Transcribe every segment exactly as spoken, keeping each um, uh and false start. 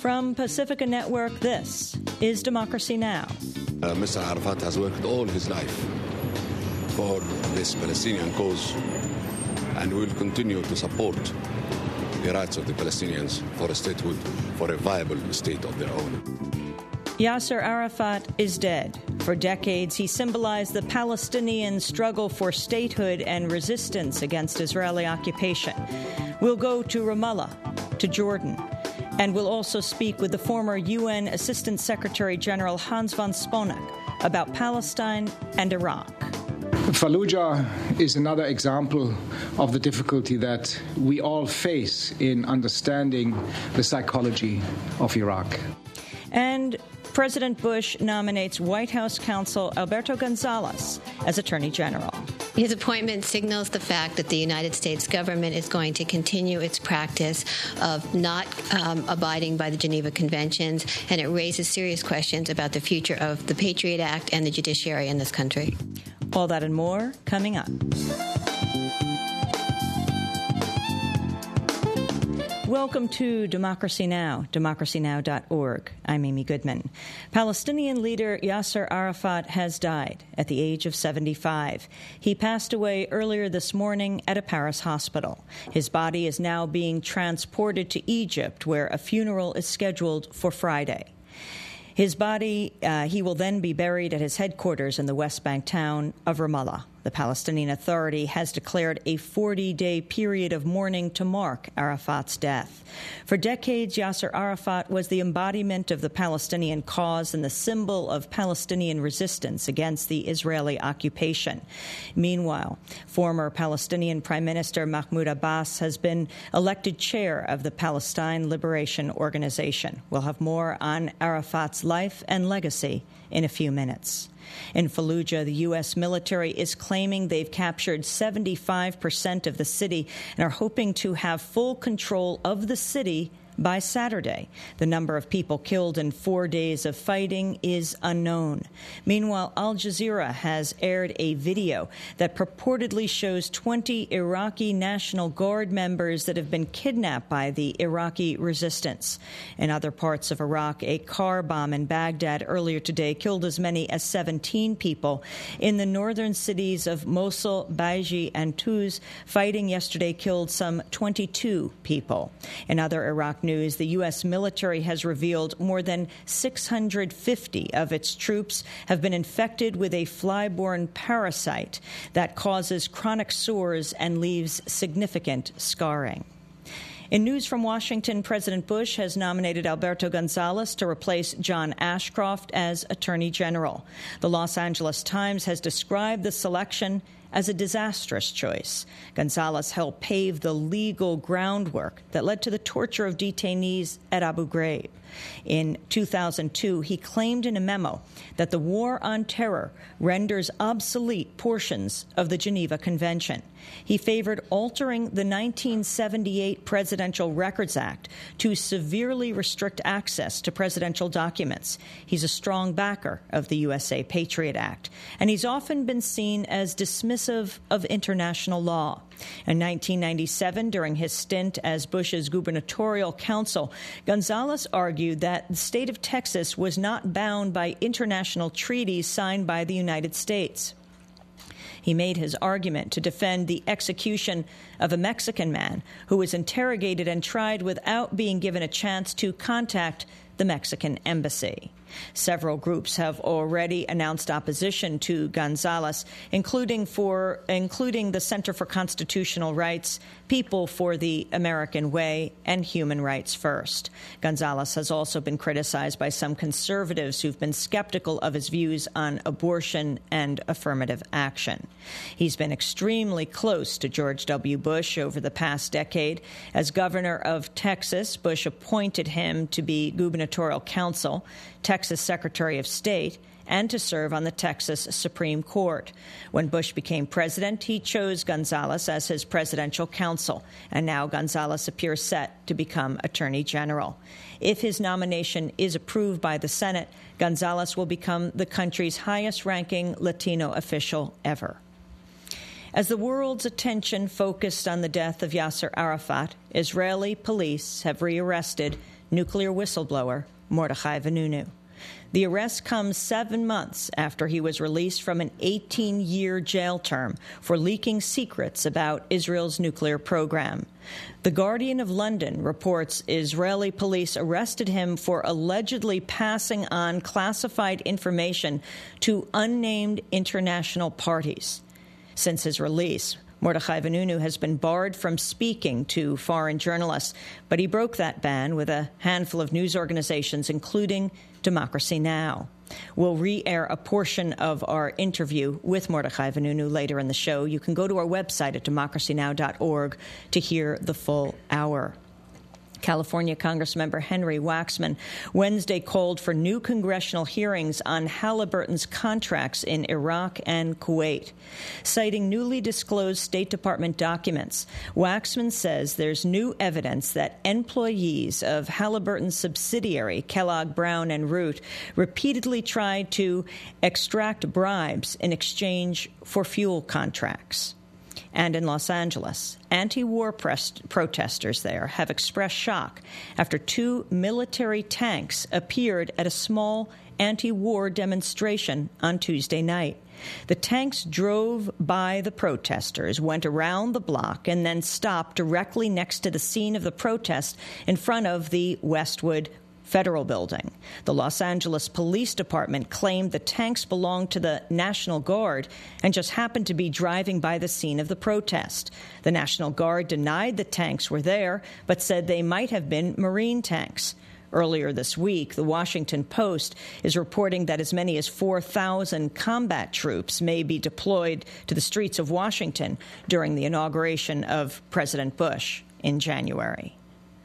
From Pacifica Network, this is Democracy Now! Uh, Mister Arafat has worked all his life for this Palestinian cause, and will continue to support the rights of the Palestinians for a statehood, for a viable state of their own. Yasser Arafat is dead. For decades, he symbolized the Palestinian struggle for statehood and resistance against Israeli occupation. We'll go to Ramallah, to Jordan, and we'll also speak with the former U N Assistant Secretary General Hans von Sponeck about Palestine and Iraq. Fallujah is another example of the difficulty that we all face in understanding the psychology of Iraq. And President Bush nominates White House counsel Alberto Gonzales as Attorney General. His appointment signals the fact that the United States government is going to continue its practice of not um, abiding by the Geneva Conventions, and it raises serious questions about the future of the Patriot Act and the judiciary in this country. All that and more coming up. Welcome to Democracy Now!, democracy now dot org. I'm Amy Goodman. Palestinian leader Yasser Arafat has died at the age of seventy-five. He passed away earlier this morning at a Paris hospital. His body is now being transported to Egypt, where a funeral is scheduled for Friday. His body, uh, he will then be buried at his headquarters in the West Bank town of Ramallah. The Palestinian Authority has declared a forty-day period of mourning to mark Arafat's death. For decades, Yasser Arafat was the embodiment of the Palestinian cause and the symbol of Palestinian resistance against the Israeli occupation. Meanwhile, former Palestinian Prime Minister Mahmoud Abbas has been elected chair of the Palestine Liberation Organization. We'll have more on Arafat's life and legacy in a few minutes. In Fallujah, the U S military is claiming they've captured seventy-five percent of the city and are hoping to have full control of the city by Saturday. The number of people killed in four days of fighting is unknown. Meanwhile, Al Jazeera has aired a video that purportedly shows twenty Iraqi National Guard members that have been kidnapped by the Iraqi resistance. In other parts of Iraq, a car bomb in Baghdad earlier today killed as many as seventeen people. In the northern cities of Mosul, Baiji, and Tuz, fighting yesterday killed some twenty-two people. In other Iraq news, the U S military has revealed more than six hundred fifty of its troops have been infected with a fly-borne parasite that causes chronic sores and leaves significant scarring. In news from Washington, President Bush has nominated Alberto Gonzales to replace John Ashcroft as Attorney General. The Los Angeles Times has described the selection as a disastrous choice. Gonzales helped pave the legal groundwork that led to the torture of detainees at Abu Ghraib. In two thousand two, he claimed in a memo that the war on terror renders obsolete portions of the Geneva Convention. He favored altering the nineteen seventy-eight Presidential Records Act to severely restrict access to presidential documents. He's a strong backer of the U S A Patriot Act, and he's often been seen as dismissive of international law. In nineteen ninety-seven, during his stint as Bush's gubernatorial counsel, Gonzales argued that the state of Texas was not bound by international treaties signed by the United States. He made his argument to defend the execution of a Mexican man who was interrogated and tried without being given a chance to contact the Mexican embassy. Several groups have already announced opposition to Gonzales, including for including the Center for Constitutional Rights, People for the American Way, and Human Rights First. Gonzales has also been criticized by some conservatives who've been skeptical of his views on abortion and affirmative action. He's been extremely close to George W. Bush over the past decade. As governor of Texas, Bush appointed him to be gubernatorial counsel, Texas Secretary of State, and to serve on the Texas Supreme Court. When Bush became president, he chose Gonzales as his presidential counsel, and now Gonzales appears set to become Attorney General. If his nomination is approved by the Senate, Gonzales will become the country's highest-ranking Latino official ever. As the world's attention focused on the death of Yasser Arafat, Israeli police have rearrested nuclear whistleblower Mordechai Vanunu. The arrest comes seven months after he was released from an eighteen-year jail term for leaking secrets about Israel's nuclear program. The Guardian of London reports Israeli police arrested him for allegedly passing on classified information to unnamed international parties. Since his release, Mordechai Vanunu has been barred from speaking to foreign journalists, but he broke that ban with a handful of news organizations, including Democracy Now! We'll re-air a portion of our interview with Mordechai Vanunu later in the show. You can go to our website at democracy now dot org to hear the full hour. California Congressmember Henry Waxman Wednesday called for new congressional hearings on Halliburton's contracts in Iraq and Kuwait. Citing newly disclosed State Department documents, Waxman says there's new evidence that employees of Halliburton's subsidiary, Kellogg Brown and Root, repeatedly tried to extract bribes in exchange for fuel contracts. And in Los Angeles, anti-war protesters there have expressed shock after two military tanks appeared at a small anti-war demonstration on Tuesday night. The tanks drove by the protesters, went around the block, and then stopped directly next to the scene of the protest in front of the Westwood Federal Building. The Los Angeles Police Department claimed the tanks belonged to the National Guard and just happened to be driving by the scene of the protest. The National Guard denied the tanks were there, but said they might have been Marine tanks. Earlier this week, the Washington Post is reporting that as many as four thousand combat troops may be deployed to the streets of Washington during the inauguration of President Bush in January.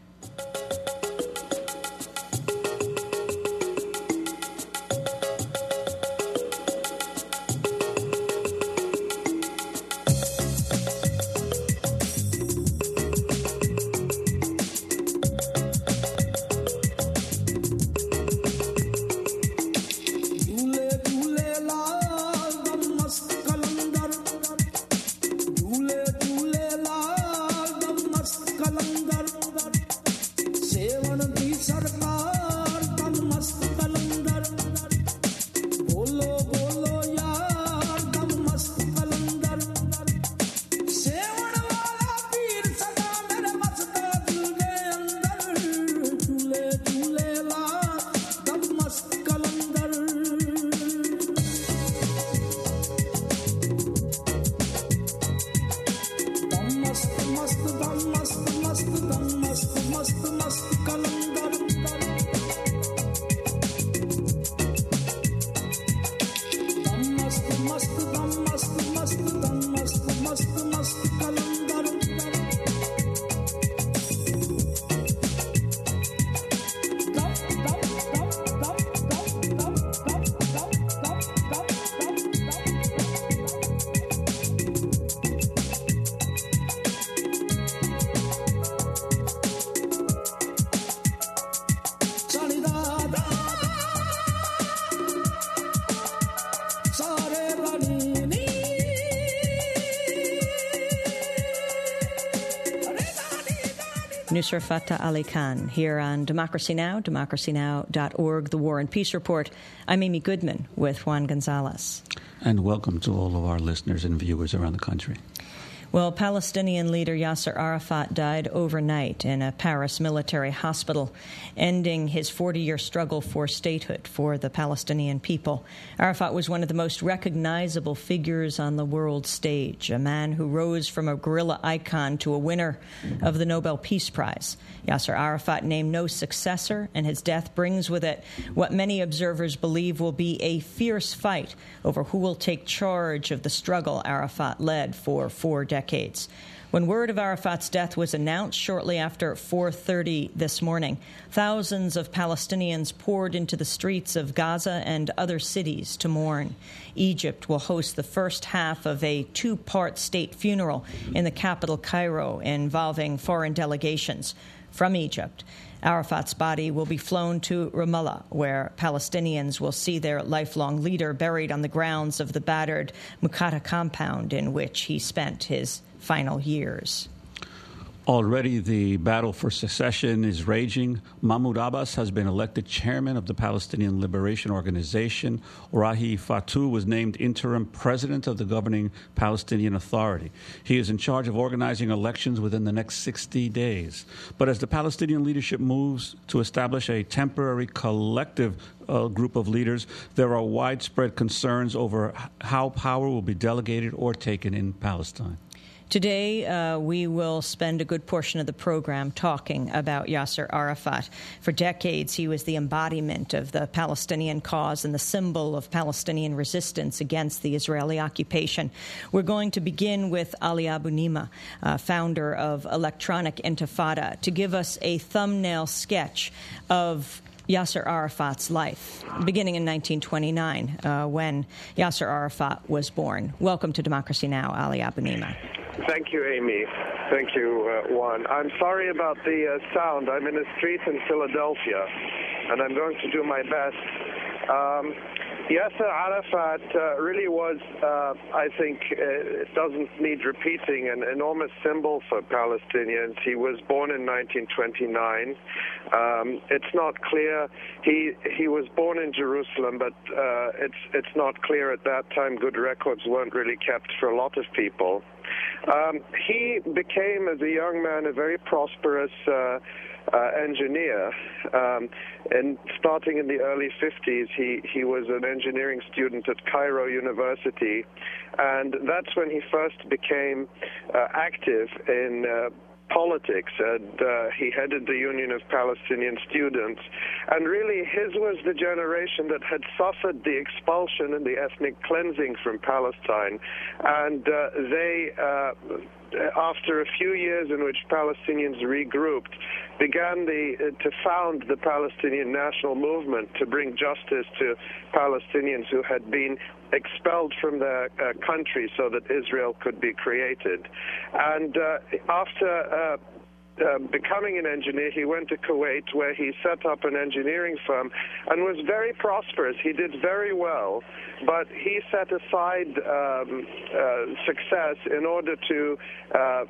Nusra Fateh Ali Khan here on Democracy Now!, democracy now dot org, The War and Peace Report. I'm Amy Goodman with Juan Gonzalez. And welcome to all of our listeners and viewers around the country. Well, Palestinian leader Yasser Arafat died overnight in a Paris military hospital, ending his forty-year struggle for statehood for the Palestinian people. Arafat was one of the most recognizable figures on the world stage, a man who rose from a guerrilla icon to a winner of the Nobel Peace Prize. Yasser Arafat named no successor, and his death brings with it what many observers believe will be a fierce fight over who will take charge of the struggle Arafat led for four decades. Decades. When word of Arafat's death was announced shortly after four thirty this morning, thousands of Palestinians poured into the streets of Gaza and other cities to mourn. Egypt will host the first half of a two-part state funeral in the capital, Cairo, involving foreign delegations. from Egypt. Arafat's body will be flown to Ramallah, where Palestinians will see their lifelong leader buried on the grounds of the battered Muqata compound in which he spent his final years. Already the battle for secession is raging. Mahmoud Abbas has been elected chairman of the Palestinian Liberation Organization. Rahi Fatou was named interim president of the governing Palestinian Authority. He is in charge of organizing elections within the next sixty days. But as the Palestinian leadership moves to establish a temporary collective uh, group of leaders, there are widespread concerns over how power will be delegated or taken in Palestine. Today, uh, we will spend a good portion of the program talking about Yasser Arafat. For decades, he was the embodiment of the Palestinian cause and the symbol of Palestinian resistance against the Israeli occupation. We're going to begin with Ali Abu Nima, uh, founder of Electronic Intifada, to give us a thumbnail sketch of Yasser Arafat's life, beginning in nineteen twenty-nine, uh, when Yasser Arafat was born. Welcome to Democracy Now!, Ali Abu Nima. Thank you, Amy. Thank you, uh, Juan. I'm sorry about the uh, sound. I'm in a street in Philadelphia, and I'm going to do my best. Um, Yasser Arafat uh, really was, uh, I think, uh, it doesn't need repeating, an enormous symbol for Palestinians. He was born in nineteen twenty-nine. Um, it's not clear. He he was born in Jerusalem, but uh, it's it's not clear at that time. Good records weren't really kept for a lot of people. Um, he became, as a young man, a very prosperous uh, uh, engineer. Um, and starting in the early fifties, he, he was an engineering student at Cairo University. And that's when he first became uh, active in uh, politics, and uh, he headed the Union of Palestinian Students. And really, his was the generation that had suffered the expulsion and the ethnic cleansing from Palestine. And uh, they, uh, after a few years in which Palestinians regrouped, began the, uh, to found the Palestinian National Movement to bring justice to Palestinians who had been expelled from their uh, country so that Israel could be created. And uh, after uh, uh, becoming an engineer, he went to Kuwait, where he set up an engineering firm and was very prosperous. He did very well, but he set aside um, uh, success in order to uh, uh,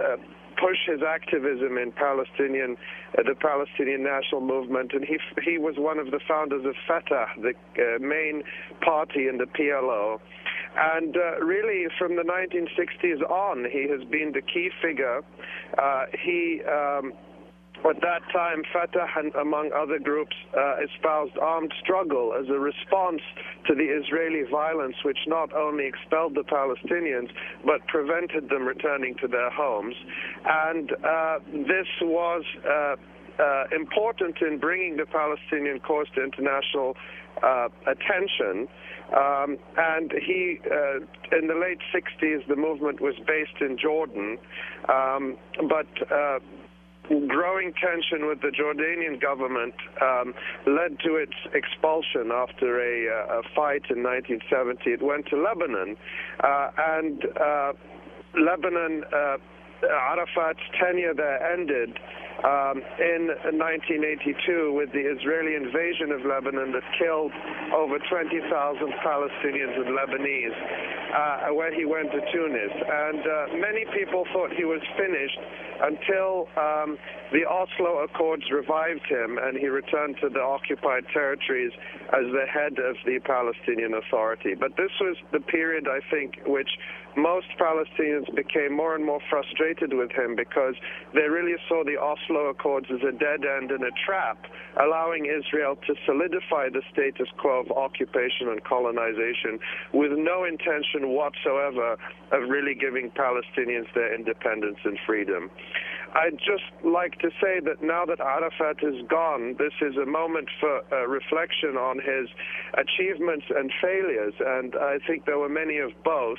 push his activism in Palestinian, uh, the Palestinian National Movement, and he he was one of the founders of Fatah, the uh, main party in the P L O. And uh, really, from the nineteen sixties on, he has been the key figure. Uh, he um, At that time, Fatah, and among other groups, uh, espoused armed struggle as a response to the Israeli violence, which not only expelled the Palestinians, but prevented them returning to their homes. And uh, this was uh, uh, important in bringing the Palestinian cause to international uh, attention. Um, and he, uh, in the late sixties, the movement was based in Jordan, um, but uh, growing tension with the Jordanian government um, led to its expulsion after a, a fight in nineteen seventy. It went to Lebanon, uh, and uh, Lebanon, uh, Arafat's tenure there ended um, in nineteen eighty-two with the Israeli invasion of Lebanon that killed over twenty thousand Palestinians and Lebanese, uh, when he went to Tunis. And uh, many people thought he was finished until um, the Oslo Accords revived him, and he returned to the occupied territories as the head of the Palestinian Authority. But this was the period, I think, which most Palestinians became more and more frustrated with him, because they really saw the Oslo Accords as a dead end and a trap, allowing Israel to solidify the status quo of occupation and colonization with no intention whatsoever of really giving Palestinians their independence and freedom. I'd just like to say that now that Arafat is gone, this is a moment for uh, reflection on his achievements and failures, and I think there were many of both.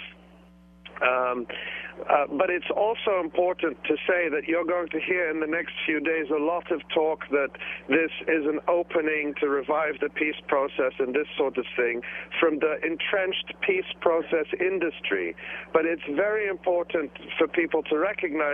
Um, uh, but it's also important to say that you're going to hear in the next few days a lot of talk that this is an opening to revive the peace process and this sort of thing from the entrenched peace process industry. But it's very important for people to recognize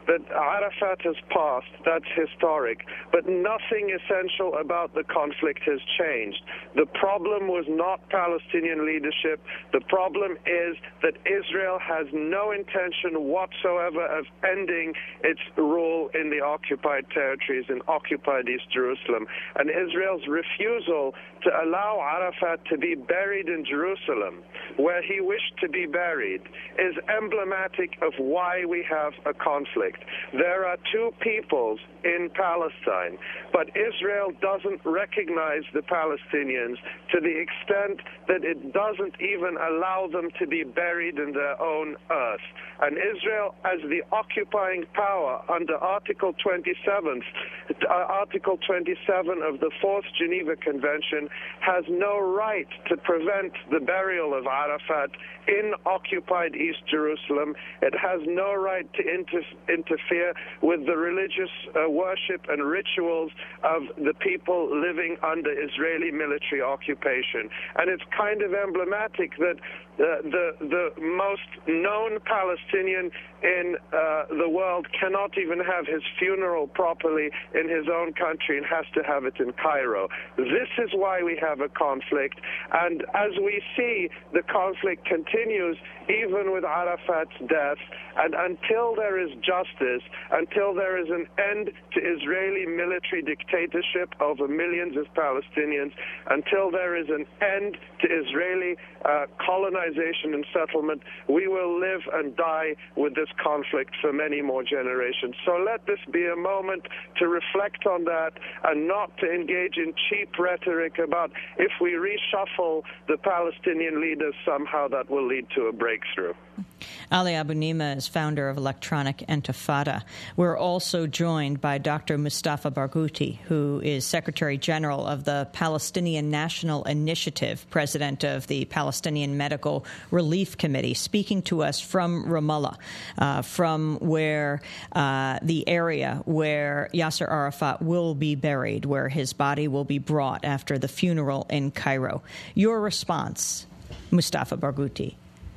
that Arafat has passed. That's historic. But nothing essential about the conflict has changed. The problem was not Palestinian leadership. The problem is that Israel has no intention whatsoever of ending its rule in the occupied territories in occupied East Jerusalem. And Israel's refusal to allow Arafat to be buried in Jerusalem, where he wished to be buried, is emblematic of why we have a conflict. There are two peoples in Palestine, but Israel doesn't recognize the Palestinians to the extent that it doesn't even allow them to be buried in their own earth. And Israel, as the occupying power under Article twenty-seven, uh, Article twenty-seven of the Fourth Geneva Convention, has no right to prevent the burial of Arafat in occupied East Jerusalem. It has no right to inter interfere with the religious uh, worship and rituals of the people living under Israeli military occupation. And it's kind of emblematic that uh, the, the most known Palestinian in uh, the world cannot even have his funeral properly in his own country and has to have it in Cairo. This is why we have a conflict. And as we see, the conflict continues even with Arafat's death. And until there is justice, until there is an end to Israeli military dictatorship over millions of Palestinians, until there is an end to Israeli uh, colonization and settlement, we will live and die with this conflict for many more generations. So let this be a moment to reflect on that and not to engage in cheap rhetoric about if we reshuffle the Palestinian leaders, somehow that will lead to a breakthrough. Ali Abunimah is founder of Electronic Intifada. We're also joined by Doctor Mustafa Barghouti, who is Secretary General of the Palestinian National Initiative, President of the Palestinian Medical Relief Committee, speaking to us from Ramallah, uh, from where uh, the area where Yasser Arafat will be buried, where his body will be brought after the funeral in Cairo. Your response, Mustafa Barghouti?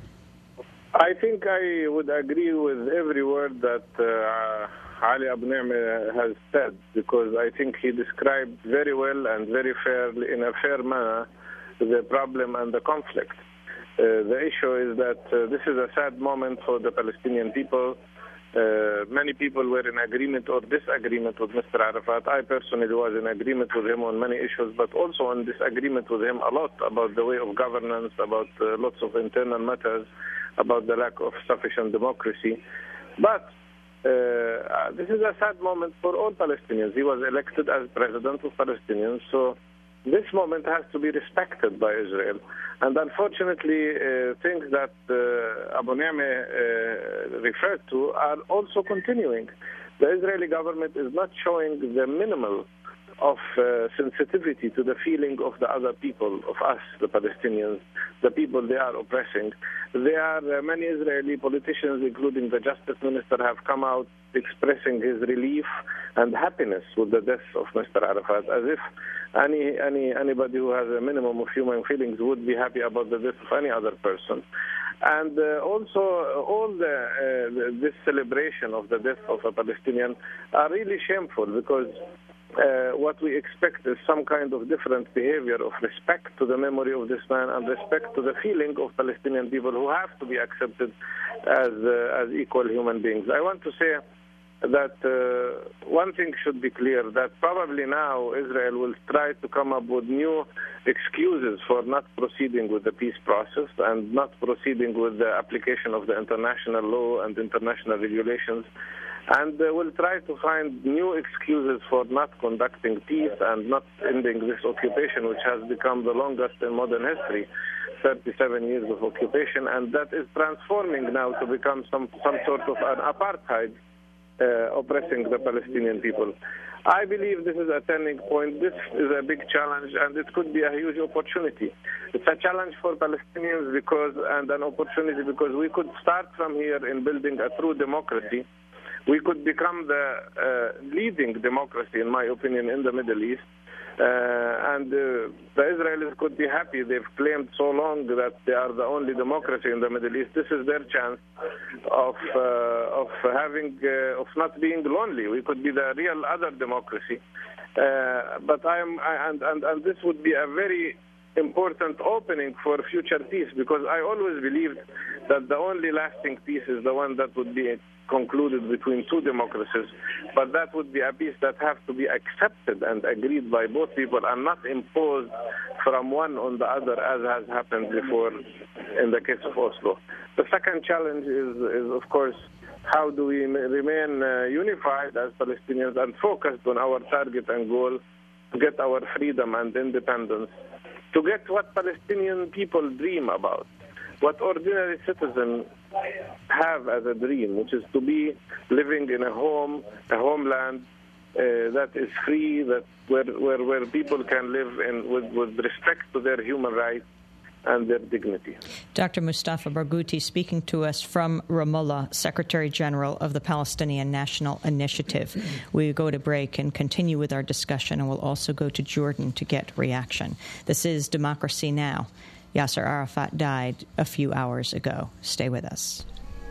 I think I would agree with every word that uh, Ali Abunimah has said, because I think he described very well and very fairly, in a fair manner, the problem and the conflict. Uh, the issue is that uh, this is a sad moment for the Palestinian people. Uh, many people were in agreement or disagreement with Mister Arafat. I personally was in agreement with him on many issues, but also in disagreement with him a lot about the way of governance, about uh, lots of internal matters, about the lack of sufficient democracy. But uh, this is a sad moment for all Palestinians. He was elected as president of Palestinians, so this moment has to be respected by Israel. And unfortunately, uh, things that uh, Abunimah uh, referred to are also continuing. The Israeli government is not showing the minimal of uh, sensitivity to the feeling of the other people, of us, the Palestinians, the people they are oppressing. There are uh, many Israeli politicians, including the Justice Minister, have come out expressing his relief and happiness with the death of Mister Arafat, as if any any anybody who has a minimum of human feelings would be happy about the death of any other person. And uh, also, uh, all the, uh, this celebration of the death of a Palestinian are really shameful, because Uh, what we expect is some kind of different behavior of respect to the memory of this man and respect to the feeling of Palestinian people who have to be accepted as uh, as equal human beings. I want to say that uh, one thing should be clear, that probably now Israel will try to come up with new excuses for not proceeding with the peace process and not proceeding with the application of the international law and international regulations. And uh, we'll try to find new excuses for not conducting peace and not ending this occupation, which has become the longest in modern history, thirty-seven years of occupation, and that is transforming now to become some, some sort of an apartheid uh, oppressing the Palestinian people. I believe this is a turning point. This is a big challenge, and it could be a huge opportunity. It's a challenge for Palestinians because, and an opportunity because we could start from here in building a true democracy, we could become the uh, leading democracy, in my opinion, in the Middle East. Uh, and uh, the Israelis could be happy. They've claimed so long that they are the only democracy in the Middle East. This is their chance of uh, of having uh, of not being lonely. We could be the real other democracy. Uh, but I am, I, and, and and this would be a very important opening for future peace, because I always believed that the only lasting peace is the one that would be concluded between two democracies, but that would be a peace that has to be accepted and agreed by both people and not imposed from one on the other, as has happened before in the case of Oslo. The second challenge is, is of course, how do we remain uh, unified as Palestinians and focused on our target and goal to get our freedom and independence, to get what Palestinian people dream about, what ordinary citizens have as a dream, which is to be living in a home, a homeland uh, that is free, that where, where, where people can live in, with, with respect to their human rights and their dignity. Doctor Mustafa Barghouti speaking to us from Ramallah, Secretary General of the Palestinian National Initiative. We go to break and continue with our discussion, and we'll also go to Jordan to get reaction. This is Democracy Now! Yasser Arafat died a few hours ago. Stay with us.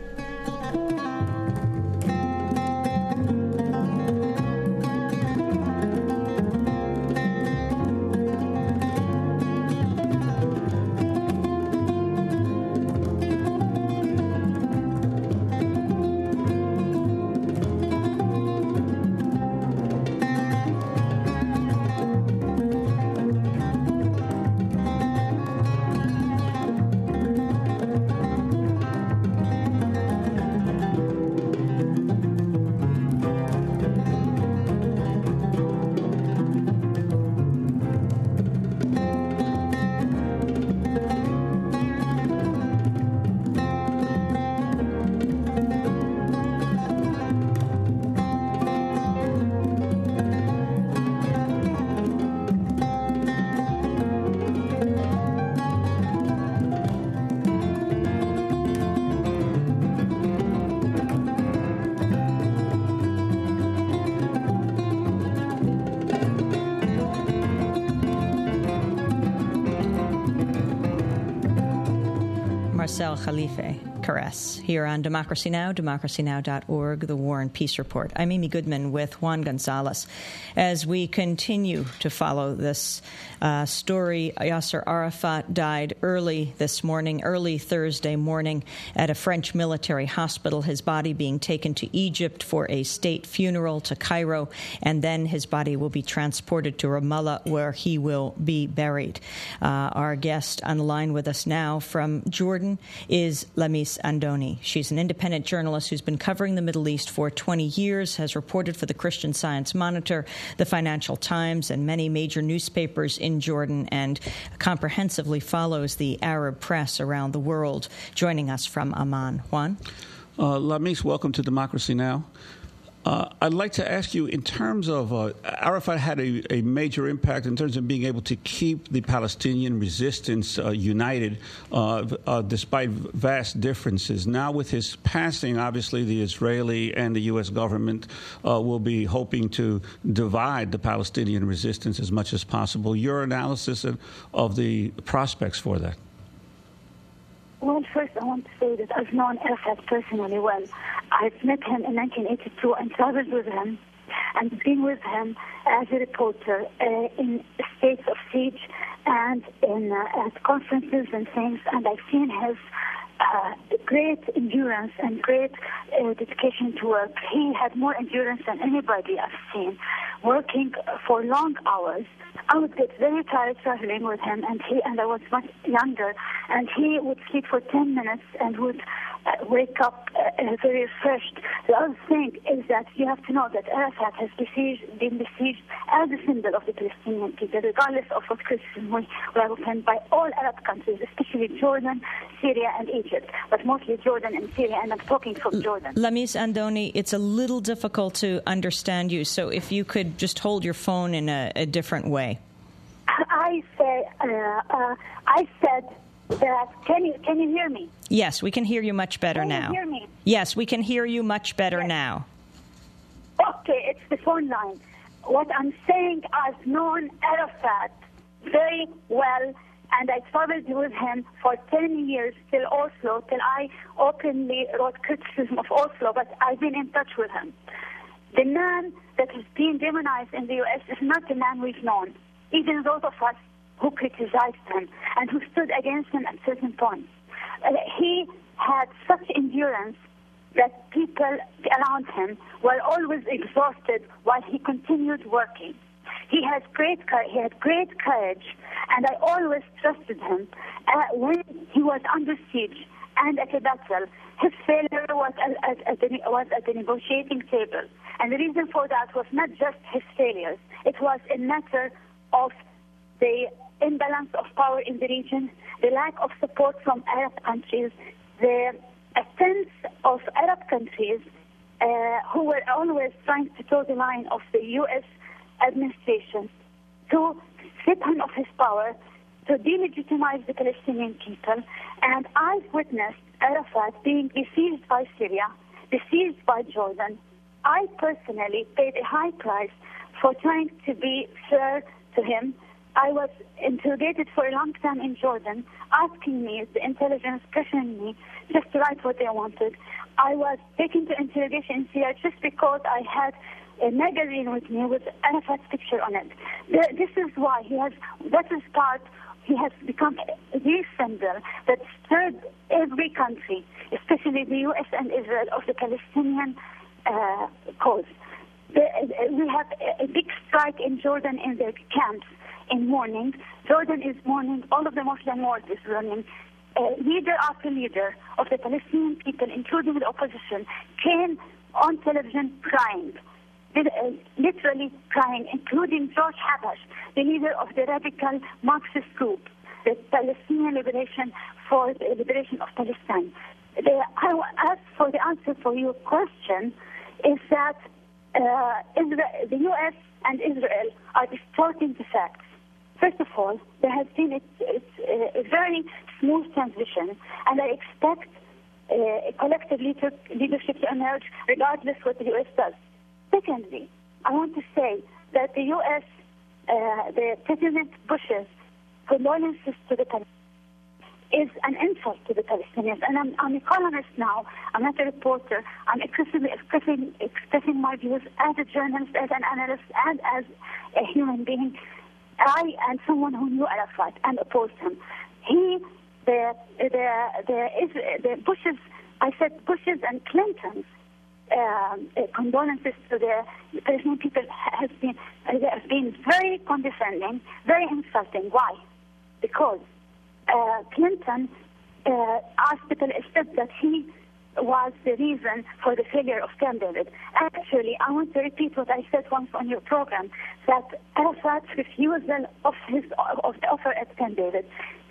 Marcel Khalife Caress here on Democracy Now!, democracy now dot org, the War and Peace Report. I'm Amy Goodman with Juan Gonzalez. As we continue to follow this uh, story, Yasser Arafat died early this morning, early Thursday morning, at a French military hospital, his body being taken to Egypt for a state funeral, to Cairo, and then his body will be transported to Ramallah, where he will be buried. Uh, our guest on the line with us now from Jordan is Lamis Andoni. She's an independent journalist who's been covering the Middle East for twenty years, has reported for the Christian Science Monitor, the Financial Times, and many major newspapers in Jordan, and comprehensively follows the Arab press around the world. Joining us from Amman. Juan? Uh, Lamis, welcome to Democracy Now! Uh, I'd like to ask you, in terms of uh, Arafat had a, a major impact in terms of being able to keep the Palestinian resistance uh, united uh, uh, despite vast differences. Now, with his passing, obviously the Israeli and the U S government uh, will be hoping to divide the Palestinian resistance as much as possible. Your analysis of, of the prospects for that? Well, first I want to say that I've known Arafat personally well. I've met him in nineteen eighty-two and traveled with him and been with him as a reporter uh, in states of siege and in uh, at conferences and things, and I've seen his uh, great endurance and great uh, dedication to work. He had more endurance than anybody I've seen, working for long hours. I would get very tired traveling with him, and he and I was much younger, and he would sleep for ten minutes and would uh, wake up uh, very refreshed. The other thing is that you have to know that Arafat has besieged, been besieged as a symbol of the Palestinian people, regardless of what criticism we, we have offended by all Arab countries, especially Jordan, Syria, and Egypt, but mostly Jordan and Syria, and I'm talking from Jordan. Lamis Andoni, it's a little difficult to understand you, so if you could just hold your phone in a, a different way. I say, uh, uh, I said that. Can you can you hear me? Yes, we can hear you much better can now. Can you hear me? Yes, we can hear you much better yes. now. Okay, it's the phone line. What I'm saying, I've known Arafat very well, and I traveled with him for ten years till Oslo, till I openly wrote criticism of Oslo, but I've been in touch with him. The man that is being demonized in the U S is not the man we've known, even those of us who criticized him and who stood against him at certain points. Uh, he had such endurance that people around him were always exhausted while he continued working. He had great, he had great courage, and I always trusted him. Uh, when he was under siege and at a battle, his failure was at, at, at, the, was at the negotiating table. And the reason for that was not just his failures. It was a matter of the imbalance of power in the region, the lack of support from Arab countries, the attempts of Arab countries uh, who were always trying to toe the line of the U S administration to strip him of his power, to delegitimize the Palestinian people. And I've witnessed Arafat being besieged by Syria, besieged by Jordan. I personally paid a high price for trying to be fair to him. I was interrogated for a long time in Jordan, asking me, the intelligence pressuring me just to write what they wanted. I was taken to interrogation in Syria just because I had a magazine with me with Arafat's picture on it. The, this is why he has, that is part, he has become the symbol that stirred every country, especially the U S and Israel, of the Palestinian uh, cause. The, we have a, a big strike in Jordan in their camps in mourning. Jordan is mourning. All of the Muslim world is mourning. Uh, leader after leader of the Palestinian people, including the opposition, came on television crying, literally crying, including George Habash, the leader of the radical Marxist group, the Palestinian Liberation for the Liberation of Palestine. The, I ask for the answer for your question is that uh, Israel, the U S and Israel are distorting the facts. First of all, there has been a, a, a very smooth transition, and I expect uh, a collective leadership to emerge regardless what the U S does. Secondly, I want to say that the U S, uh, the President Bush's condolences to the Palestinians is an insult to the Palestinians. And I'm, I'm a columnist now. I'm not a reporter. I'm expressing, expressing, expressing my views as a journalist, as an analyst, and as a human being. I and someone who knew Arafat and opposed him. He, the, the, the, the Bushes, I said Bushes and Clintons, um, uh, condolences to the Palestinian people has been, uh, have been very condescending, very insulting. Why? Because uh, Clinton uh, asked the Palestinians that he was the reason for the failure of Camp David. Actually, I want to repeat what I said once on your program, that Arafat's refusal of his of the offer at Camp David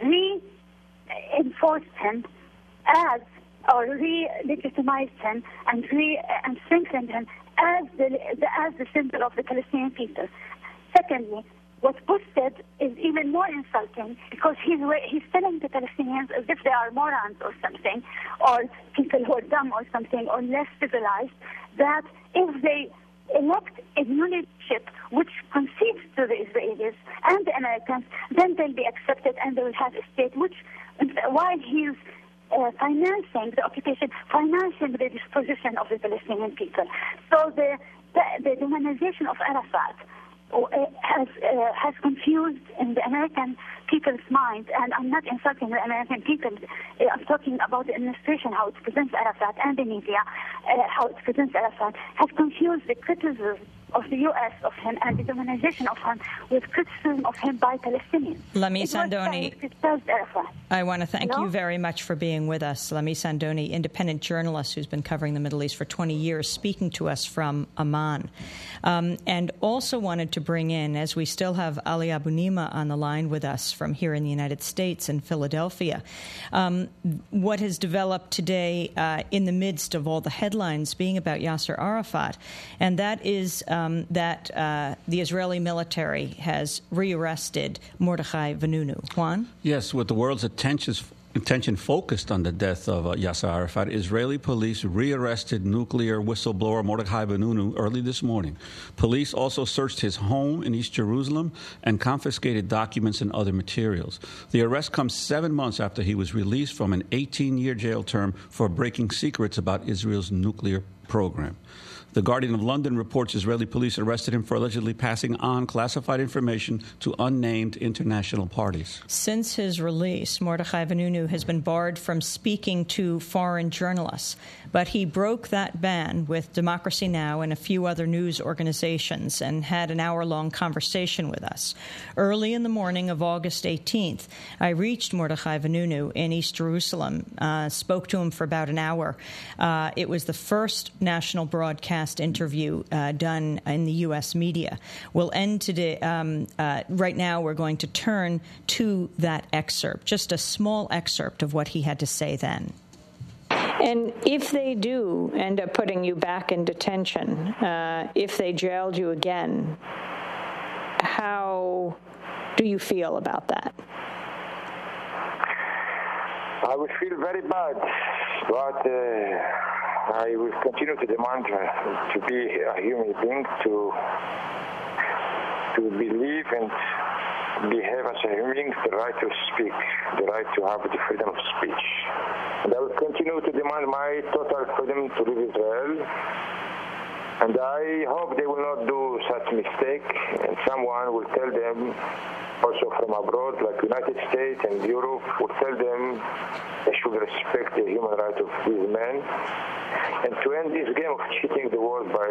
reinforced him as, or re-legitimized him and re and strengthened him as the, the as the symbol of the Palestinian people. Secondly, what Bush said is even more insulting because he's he's telling the Palestinians as if they are morons or something, or people who are dumb or something, or less civilized, that if they elect a new leadership which concedes to the Israelis and the Americans, then they'll be accepted and they will have a state which, while he's uh, financing the occupation, financing the disposition of the Palestinian people. So the, the, the demonization of Arafat has uh, has confused in the American people's mind, and I'm not insulting the American people. Uh, I'm talking about the administration, how it presents Arafat, and the media, uh, how it presents Arafat, has confused the criticism of the U S of him and the demonization of him with criticism of him by Palestinians. Lami Sandoni, I want to thank Hello? you very much for being with us. Lami Sandoni, independent journalist who's been covering the Middle East for twenty years, speaking to us from Amman. Um, and also wanted to bring in, as we still have Ali Abunimah on the line with us from here in the United States in Philadelphia, um, what has developed today uh, in the midst of all the headlines being about Yasser Arafat, and that is um, Um, that uh, the Israeli military has rearrested Mordechai Vanunu. Juan? Yes, with the world's attention attention focused on the death of uh, Yasser Arafat, Israeli police rearrested nuclear whistleblower Mordechai Vanunu early this morning. Police also searched his home in East Jerusalem and confiscated documents and other materials. The arrest comes seven months after he was released from an eighteen-year jail term for breaking secrets about Israel's nuclear program. The Guardian of London reports Israeli police arrested him for allegedly passing on classified information to unnamed international parties. Since his release, Mordechai Vanunu has been barred from speaking to foreign journalists, but he broke that ban with Democracy Now! And a few other news organizations and had an hour-long conversation with us. Early in the morning of August eighteenth, I reached Mordechai Vanunu in East Jerusalem, uh, spoke to him for about an hour. Uh, it was the first national broadcast interview uh, done in the U S media. We'll end today. Um, uh, right now, we're going to turn to that excerpt, just a small excerpt of what he had to say then. And if they do end up putting you back in detention, uh, if they jailed you again, how do you feel about that? I would feel very bad, but uh, I will continue to demand uh, to be a human being, to to believe and behave as a human being, the right to speak, the right to have the freedom of speech. And I will continue to demand my total freedom to leave Israel. And I hope they will not do such mistake, and someone will tell them, also from abroad, like United States and Europe, will tell them they should respect the human rights of these men, and to end this game of cheating the world by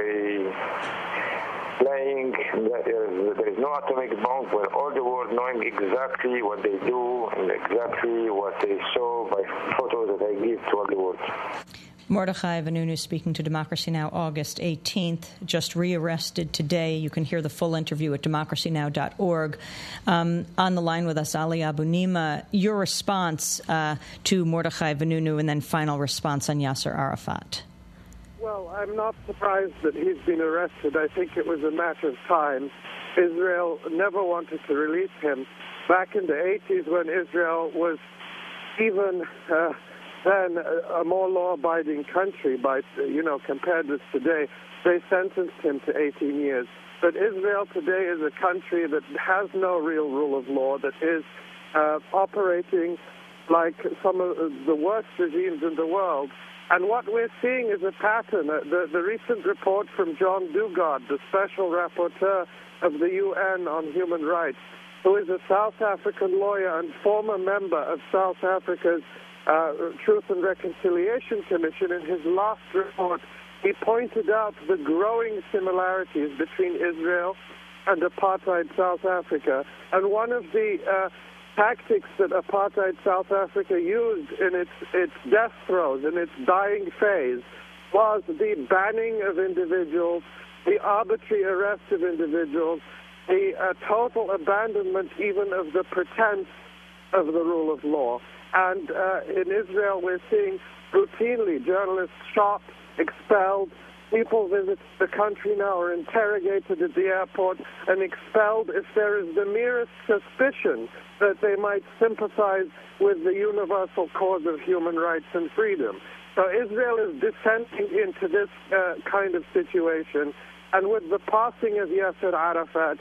playing that there is no atomic bomb, when all the world knowing exactly what they do and exactly what they saw by photos that I give to all the world. Mordechai Vanunu speaking to Democracy Now! August eighteenth, just rearrested today. You can hear the full interview at democracy now dot org. Um, on the line with us, Ali Abunimah, your response uh, to Mordechai Vanunu and then final response on Yasser Arafat. Well, I'm not surprised that he's been arrested. I think it was a matter of time. Israel never wanted to release him. Back in the eighties, when Israel was even... Uh, then a more law-abiding country, by you know, compared with today, they sentenced him to eighteen years. But Israel today is a country that has no real rule of law, that is uh, operating like some of the worst regimes in the world. And what we're seeing is a pattern. Uh, the, the recent report from John Dugard, the special rapporteur of the U N on human rights, who is a South African lawyer and former member of South Africa's Uh, Truth and Reconciliation Commission, in his last report, he pointed out the growing similarities between Israel and apartheid South Africa. And one of the uh, tactics that apartheid South Africa used in its, its death throes, in its dying phase, was the banning of individuals, the arbitrary arrest of individuals, the uh, total abandonment even of the pretense of the rule of law. And uh, in Israel, we're seeing routinely journalists shot, expelled. People visit the country now are interrogated at the airport and expelled if there is the merest suspicion that they might sympathize with the universal cause of human rights and freedom. So Israel is descending into this uh, kind of situation. And with the passing of Yasser Arafat,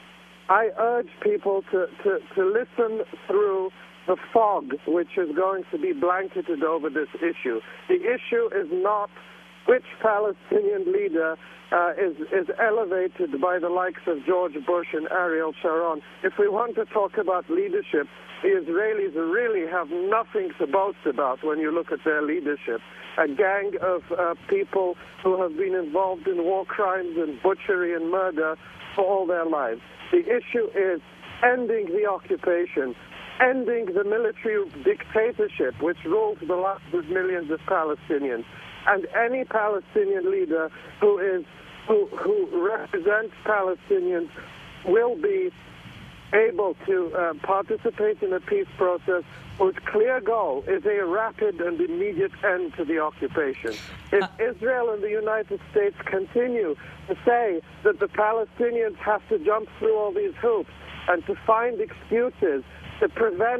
I urge people to, to, to listen through the fog which is going to be blanketed over this issue. The issue is not which Palestinian leader uh, is, is elevated by the likes of George Bush and Ariel Sharon. If we want to talk about leadership, the Israelis really have nothing to boast about when you look at their leadership. A gang of uh, people who have been involved in war crimes and butchery and murder for all their lives. The issue is ending the occupation, ending the military dictatorship which rules the lives of millions of Palestinians, and any Palestinian leader who is who, who represents Palestinians will be able to uh, participate in a peace process whose clear goal is a rapid and immediate end to the occupation. If uh, Israel and the United States continue to say that the Palestinians have to jump through all these hoops and to find excuses to prevent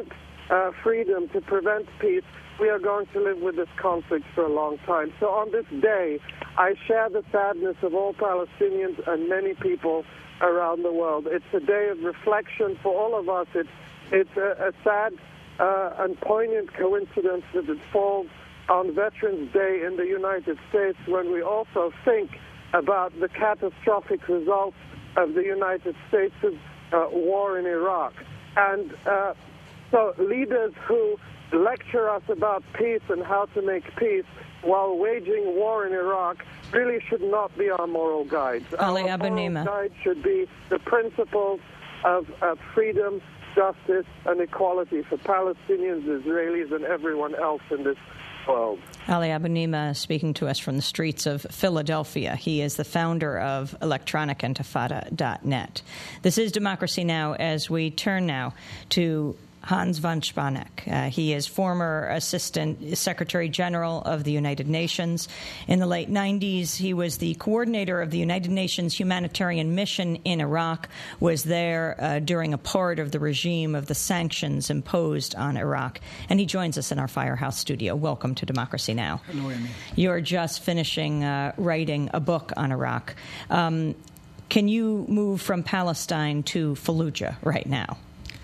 uh, freedom to prevent peace, we are going to live with this conflict for a long time. So on this day, I share the sadness of all Palestinians and many people around the world. It's a day of reflection for all of us. It's, it's a, a sad uh, and poignant coincidence that it falls on Veterans Day in the United States, when we also think about the catastrophic results of the United States' uh, war in Iraq. And uh, so leaders who lecture us about peace and how to make peace while waging war in Iraq really should not be our moral guides. Ali Our moral Abunimah. guide should be the principles of, of freedom, justice, and equality for Palestinians, Israelis, and everyone else in this world. Ali Abunimah speaking to us from the streets of Philadelphia. He is the founder of electronic intifada dot net. This is Democracy Now! As we turn now to Hans von Spanek. Uh, he is former Assistant Secretary General of the United Nations. In the late nineties, he was the coordinator of the United Nations humanitarian mission in Iraq, was there uh, during a part of the regime of the sanctions imposed on Iraq. And he joins us in our Firehouse studio. Welcome to Democracy Now! Hello, Amy. You're just finishing uh, writing a book on Iraq. Um, can you move from Palestine to Fallujah right now?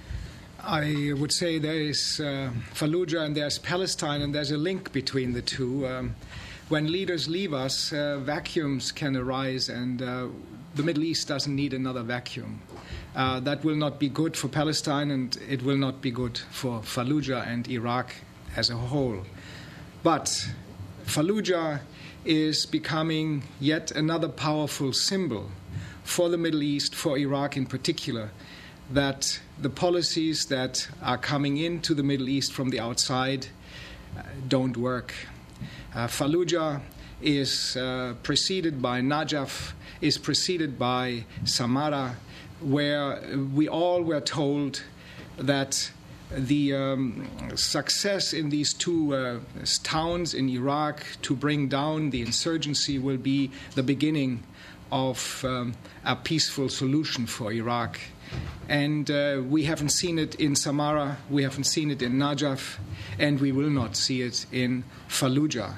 I would say there is uh, Fallujah and there's Palestine, and there's a link between the two. Um, when leaders leave us, uh, vacuums can arise, and uh, the Middle East doesn't need another vacuum. Uh, that will not be good for Palestine, and it will not be good for Fallujah and Iraq as a whole. But Fallujah is becoming yet another powerful symbol for the Middle East, for Iraq in particular, that the policies that are coming into the Middle East from the outside uh, don't work. Uh, Fallujah is uh, preceded by Najaf, is preceded by Samarra, where we all were told that the um, success in these two uh, towns in Iraq to bring down the insurgency will be the beginning of um, a peaceful solution for Iraq. And uh, we haven't seen it in Samarra, we haven't seen it in Najaf, and we will not see it in Fallujah.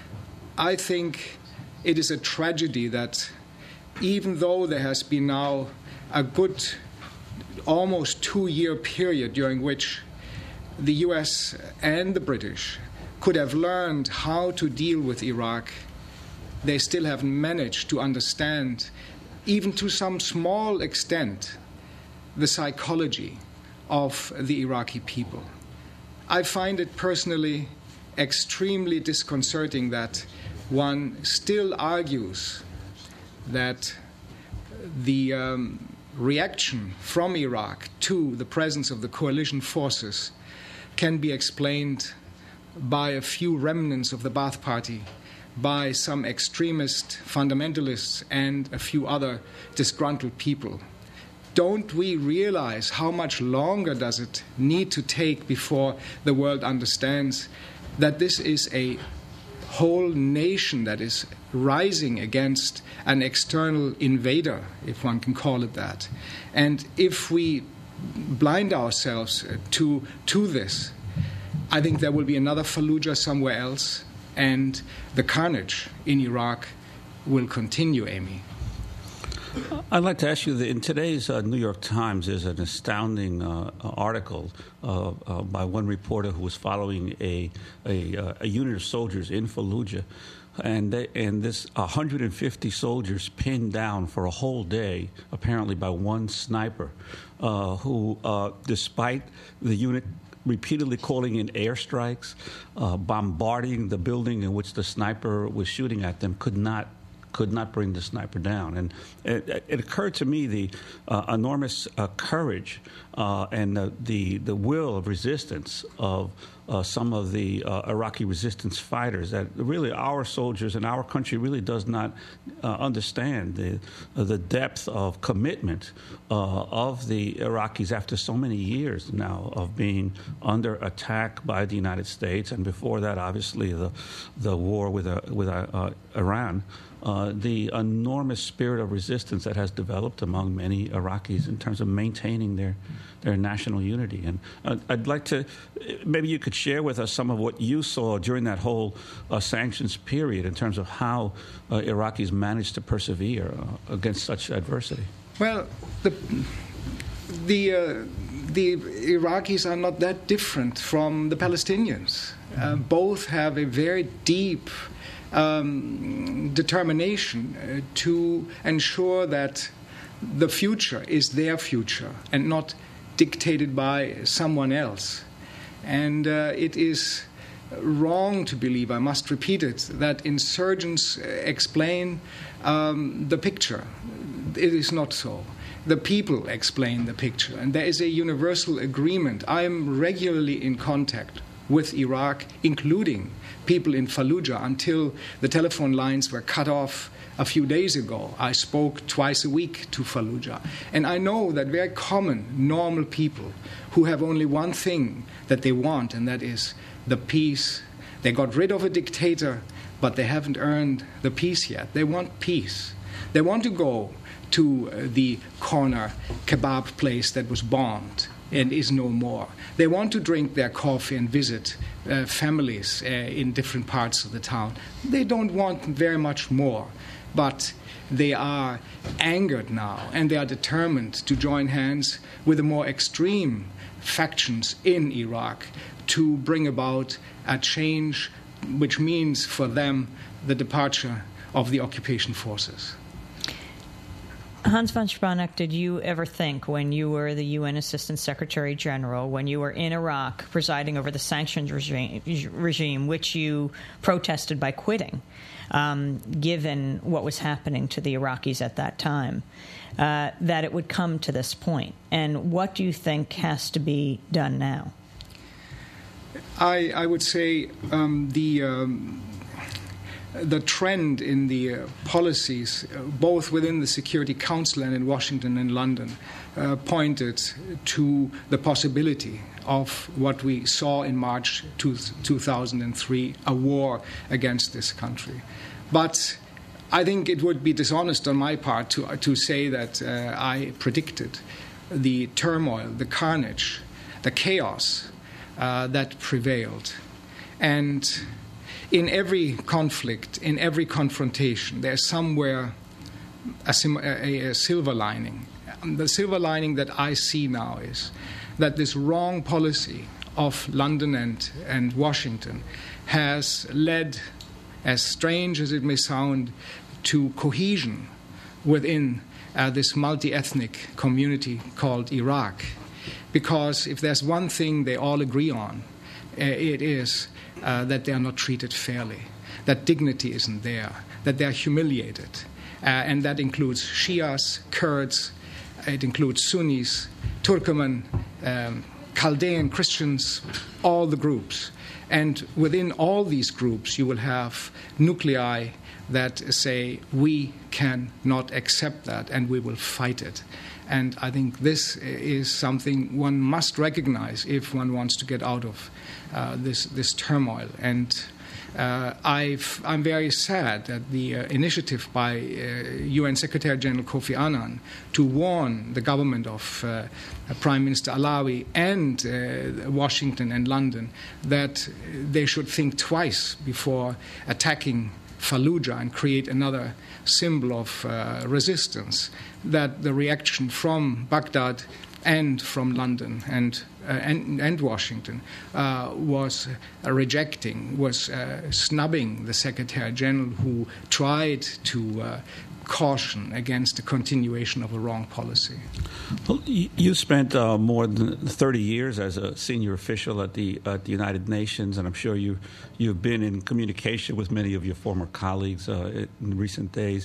I think it is a tragedy that even though there has been now a good almost two-year period during which the U S and the British could have learned how to deal with Iraq, they still haven't managed to understand, even to some small extent, the psychology of the Iraqi people. I find it personally extremely disconcerting that one still argues that the um, reaction from Iraq to the presence of the coalition forces can be explained by a few remnants of the Ba'ath Party, by some extremist fundamentalists, and a few other disgruntled people. Don't we realize how much longer does it need to take before the world understands that this is a whole nation that is rising against an external invader, if one can call it that? And if we blind ourselves to, to this, I think there will be another Fallujah somewhere else, and the carnage in Iraq will continue, Amy. I'd like to ask you, that in today's uh, New York Times, there's an astounding uh, article uh, uh, by one reporter who was following a a, uh, a unit of soldiers in Fallujah, and they, and this one hundred fifty soldiers pinned down for a whole day, apparently by one sniper, uh, who, uh, despite the unit repeatedly calling in airstrikes, uh, bombarding the building in which the sniper was shooting at them, could not could not bring the sniper down. And it, it occurred to me the uh, enormous uh, courage uh, and uh, the the will of resistance of uh, some of the uh, Iraqi resistance fighters, that really our soldiers and our country really does not uh, understand the uh, the depth of commitment uh, of the Iraqis after so many years now of being under attack by the United States, and before that, obviously, the the war with uh, with uh, Iran. uh, the enormous spirit of resistance that has developed among many Iraqis in terms of maintaining their their national unity. And uh, I'd like to, maybe you could share with us some of what you saw during that whole uh, sanctions period in terms of how uh, Iraqis managed to persevere uh, against such adversity. Well, the the uh, the Iraqis are not that different from the Palestinians. Uh, both have a very deep um, determination uh, to ensure that the future is their future and not dictated by someone else. And uh, it is wrong to believe, I must repeat it, that insurgents explain um, the picture. It is not so. The people explain the picture, and there is a universal agreement. I am regularly in contact with Iraq, including people in Fallujah, until the telephone lines were cut off a few days ago. I spoke twice a week to Fallujah. And I know that very common, normal people who have only one thing that they want, and that is the peace. They got rid of a dictator, but they haven't earned the peace yet. They want peace. They want to go to the corner kebab place that was bombed and is no more. They want to drink their coffee and visit uh, families uh, in different parts of the town. They don't want very much more, but they are angered now, and they are determined to join hands with the more extreme factions in Iraq to bring about a change which means for them the departure of the occupation forces. Hans von Spanak, did you ever think when you were the U N Assistant Secretary General, when you were in Iraq presiding over the sanctions regime, regime which you protested by quitting, um, given what was happening to the Iraqis at that time, uh, that it would come to this point? And what do you think has to be done now? I, I would say um, the... Um, The trend in the uh, policies, uh, both within the Security Council and in Washington and London, uh, pointed to the possibility of what we saw in March two thousand three, a war against this country. But I think it would be dishonest on my part to, uh, to say that uh, I predicted the turmoil, the carnage, the chaos uh, that prevailed. And in every conflict, in every confrontation, there's somewhere a, a, a silver lining. The silver lining that I see now is that this wrong policy of London and, and Washington has led, as strange as it may sound, to cohesion within uh, this multi-ethnic community called Iraq. Because if there's one thing they all agree on, uh, it is Uh, that they are not treated fairly, that dignity isn't there, that they are humiliated. Uh, and that includes Shias, Kurds, it includes Sunnis, Turkoman, um, Chaldean Christians, all the groups. And within all these groups, you will have nuclei that say, we cannot accept that and we will fight it. And I think this is something one must recognize if one wants to get out of uh, this this turmoil. And uh, I've, I'm very sad that the uh, initiative by uh, U N Secretary General Kofi Annan to warn the government of uh, Prime Minister Alawi and uh, Washington and London that they should think twice before attacking Fallujah and create another symbol of uh, resistance, that the reaction from Baghdad and from London and uh, and, and Washington uh, was uh, rejecting, was uh, snubbing the Secretary General who tried to uh, caution against the continuation of a wrong policy. Well, you spent uh, more than thirty years as a senior official at the at the United Nations, and I'm sure you you've been in communication with many of your former colleagues uh, in recent days.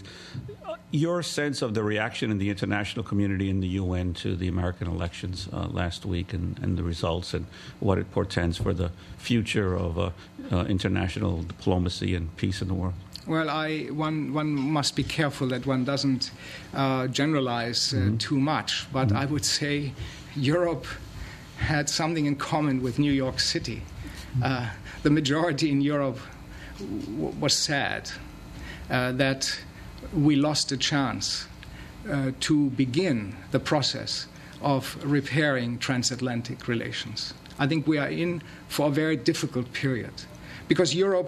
Your sense of the reaction in the international community in the U N to the American elections uh, last week and, and the results and what it portends for the future of uh, uh, international diplomacy and peace in the world? Well, I, one, one must be careful that one doesn't uh, generalize uh, mm-hmm. too much, but mm-hmm. I would say Europe had something in common with New York City. Uh, the majority in Europe w- was sad. uh, that we lost a chance uh, to begin the process of repairing transatlantic relations. I think we are in for a very difficult period because Europe,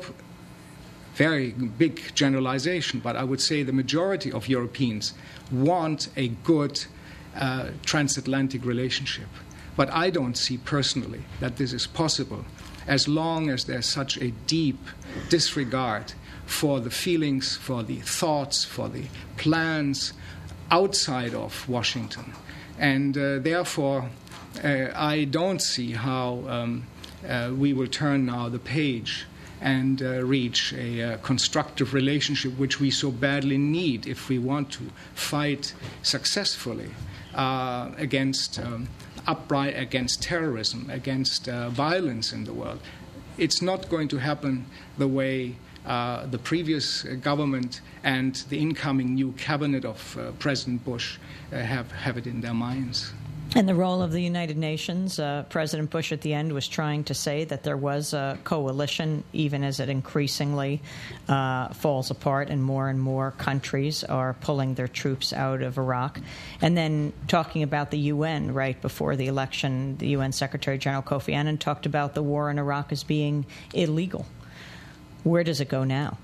very big generalization, but I would say the majority of Europeans want a good uh, transatlantic relationship. But I don't see personally that this is possible as long as there's such a deep disregard for the feelings, for the thoughts, for the plans outside of Washington. And uh, therefore, uh, I don't see how um, uh, we will turn now the page and uh, reach a uh, constructive relationship which we so badly need if we want to fight successfully uh, against um, upright, against terrorism, against uh, violence in the world. It's not going to happen the way uh, the previous government and the incoming new cabinet of uh, President Bush uh, have, have it in their minds. And the role of the United Nations, uh, President Bush at the end was trying to say that there was a coalition, even as it increasingly uh, falls apart and more and more countries are pulling their troops out of Iraq. And then talking about the U N right before the election, the U N Secretary General Kofi Annan talked about the war in Iraq as being illegal. Where does it go now?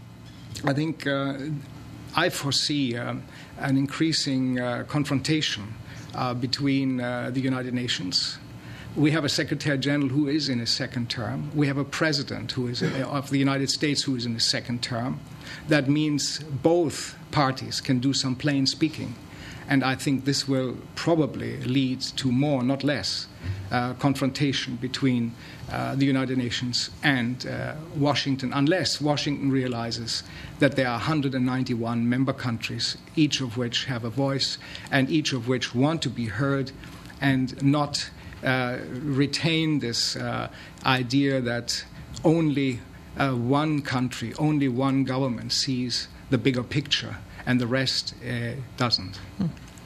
I think uh, I foresee um, an increasing uh, confrontation Uh, between uh, the United Nations. We have a Secretary General who is in his second term. We have a President who is uh, of the United States who is in his second term. That means both parties can do some plain speaking. And I think this will probably lead to more, not less, uh, confrontation between uh, the United Nations and uh, Washington, unless Washington realizes that there are one hundred ninety-one member countries, each of which have a voice and each of which want to be heard, and not uh, retain this uh, idea that only uh, one country, only one government sees the bigger picture and the rest uh, doesn't. Hmm.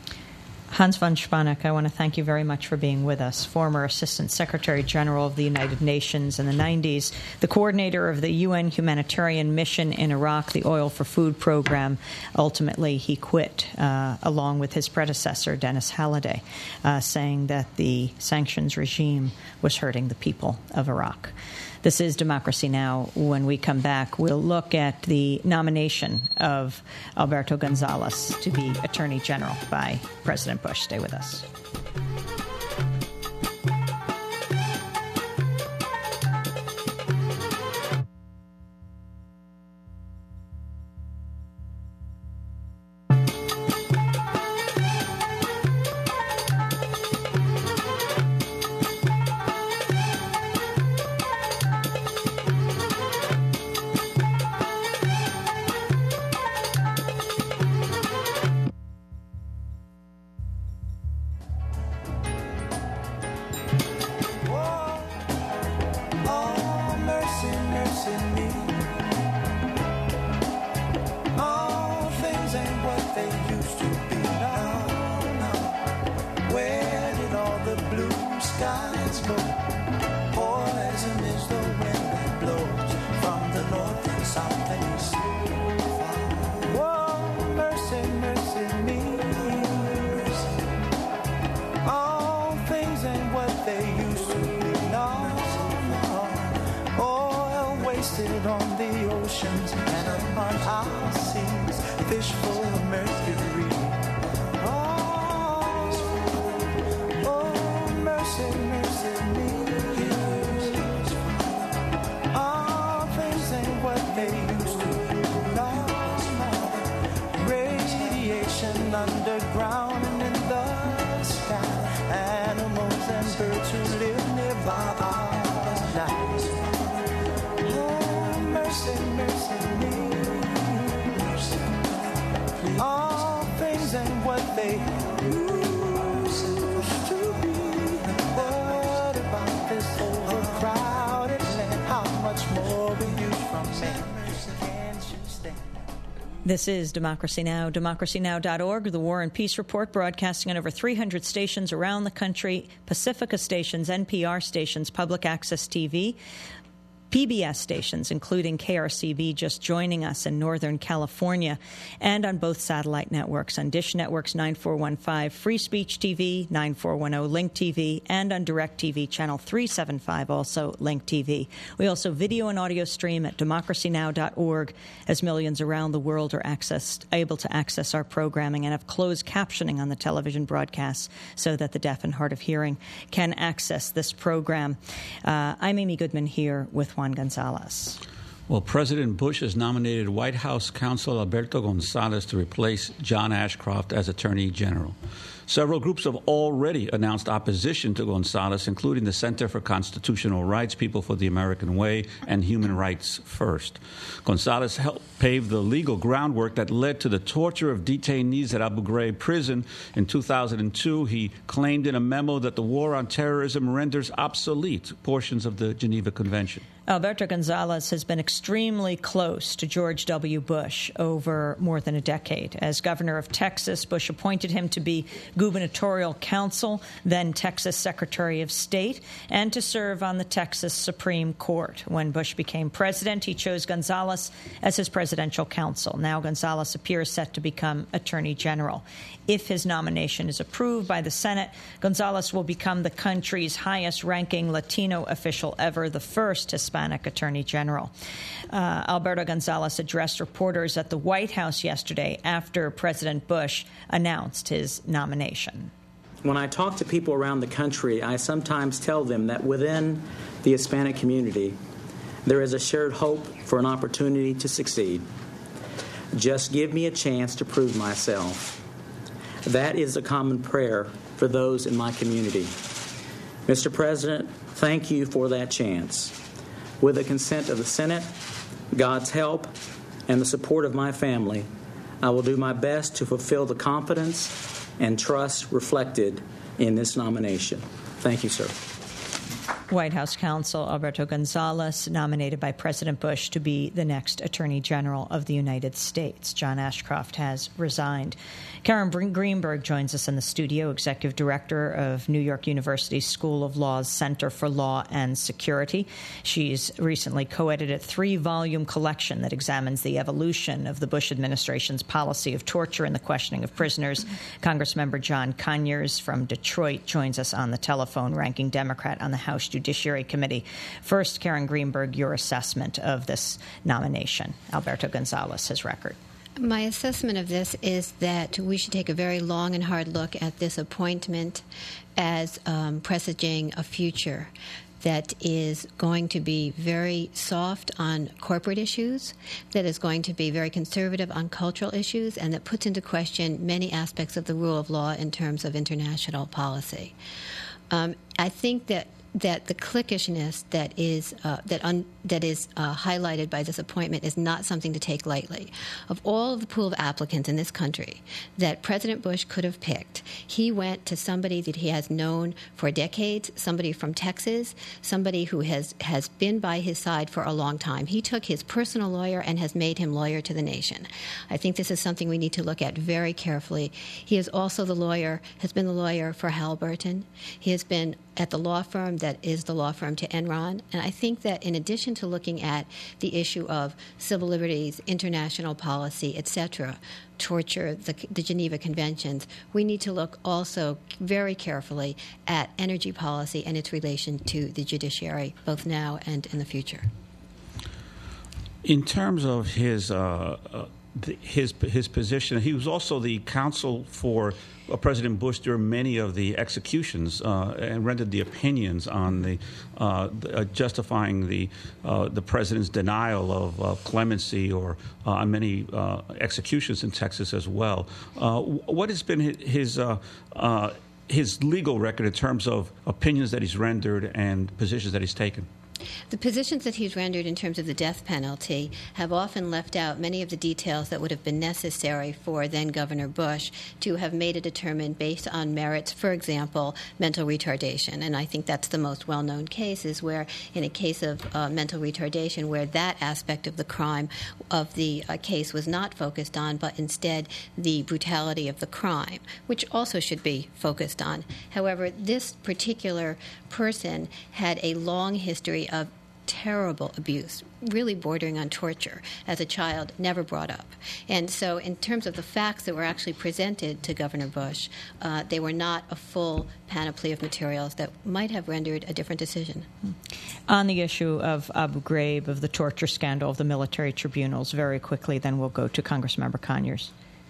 Hans von Spanek, I want to thank you very much for being with us, former Assistant Secretary General of the United Nations in the nineties, the coordinator of the U N humanitarian mission in Iraq, the Oil for Food program. Ultimately, he quit, uh, along with his predecessor, Dennis Halliday, uh, saying that the sanctions regime was hurting the people of Iraq. This is Democracy Now! When we come back, we'll look at the nomination of Alberto Gonzales to be Attorney General by President Bush. Stay with us. This is Democracy Now!, democracy now dot org, the War and Peace Report, broadcasting on over three hundred stations around the country, Pacifica stations, N P R stations, public access T V, P B S stations, including K R C B, just joining us in Northern California, and on both satellite networks, on Dish Network's nine four one five Free Speech T V, nine four one zero Link T V, and on DirecTV Channel three seventy-five, also Link T V. We also video and audio stream at democracy now dot org, as millions around the world are accessed, able to access our programming, and have closed captioning on the television broadcasts so that the deaf and hard of hearing can access this program. Uh, I'm Amy Goodman here with Juan Gonzalez. Well, President Bush has nominated White House counsel Alberto Gonzales to replace John Ashcroft as Attorney General. Several groups have already announced opposition to Gonzales, including the Center for Constitutional Rights, People for the American Way, and Human Rights First. Gonzales helped pave the legal groundwork that led to the torture of detainees at Abu Ghraib prison. In two thousand two, he claimed in a memo that the war on terrorism renders obsolete portions of the Geneva Convention. Alberto Gonzales has been extremely close to George W. Bush over more than a decade. As governor of Texas, Bush appointed him to be gubernatorial counsel, then Texas Secretary of State, and to serve on the Texas Supreme Court. When Bush became president, he chose Gonzales as his presidential counsel. Now Gonzales appears set to become Attorney General. If his nomination is approved by the Senate, Gonzales will become the country's highest-ranking Latino official ever, the first Hispanic Attorney General. Uh, Alberto Gonzales addressed reporters at the White House yesterday after President Bush announced his nomination. When I talk to people around the country, I sometimes tell them that within the Hispanic community, there is a shared hope for an opportunity to succeed. Just give me a chance to prove myself. That is a common prayer for those in my community. Mister President, thank you for that chance. With the consent of the Senate, God's help, and the support of my family, I will do my best to fulfill the confidence and trust reflected in this nomination. Thank you, sir. White House counsel Alberto Gonzales, nominated by President Bush to be the next Attorney General of the United States. John Ashcroft has resigned. Karen Greenberg joins us in the studio, Executive Director of New York University School of Law's Center for Law and Security. She's recently co-edited a three-volume collection that examines the evolution of the Bush administration's policy of torture and the questioning of prisoners. Congressmember John Conyers from Detroit joins us on the telephone, ranking Democrat on the House Judiciary Committee. First, Karen Greenberg, your assessment of this nomination, Alberto Gonzales, his record. My assessment of this is that we should take a very long and hard look at this appointment as um, presaging a future that is going to be very soft on corporate issues, that is going to be very conservative on cultural issues, and that puts into question many aspects of the rule of law in terms of international policy. Um, I think that that the cliquishness that is uh, that un, that is uh, highlighted by this appointment is not something to take lightly. Of all of the pool of applicants in this country that President Bush could have picked, he went to somebody that he has known for decades, somebody from Texas, somebody who has, has been by his side for a long time. He took his personal lawyer and has made him lawyer to the nation. I think this is something we need to look at very carefully. He is also the lawyer, has been the lawyer for Halliburton. He has been at the law firm that is the law firm to Enron. And I think that in addition to looking at the issue of civil liberties, international policy, et cetera, torture, the, the Geneva Conventions, we need to look also very carefully at energy policy and its relation to the judiciary, both now and in the future. In terms of his uh, uh, the, his his position, he was also the counsel for uh, President Bush during many of the executions uh, and rendered the opinions on the, uh, the uh, justifying the uh, the president's denial of uh, clemency or uh, on many uh, executions in Texas as well. Uh, what has been his his, uh, uh, his legal record in terms of opinions that he's rendered and positions that he's taken? The positions that he's rendered in terms of the death penalty have often left out many of the details that would have been necessary for then-Governor Bush to have made a determined based on merits, for example, mental retardation. And I think that's the most well-known case, is where in a case of uh, mental retardation where that aspect of the crime of the uh, case was not focused on, but instead the brutality of the crime, which also should be focused on. However, this particular person had a long history of terrible abuse, really bordering on torture, as a child, never brought up. And so in terms of the facts that were actually presented to Governor Bush, uh, they were not a full panoply of materials that might have rendered a different decision. On the issue of Abu Ghraib, of the torture scandal, of the military tribunals, very quickly, then we'll go to Congressmember Conyers.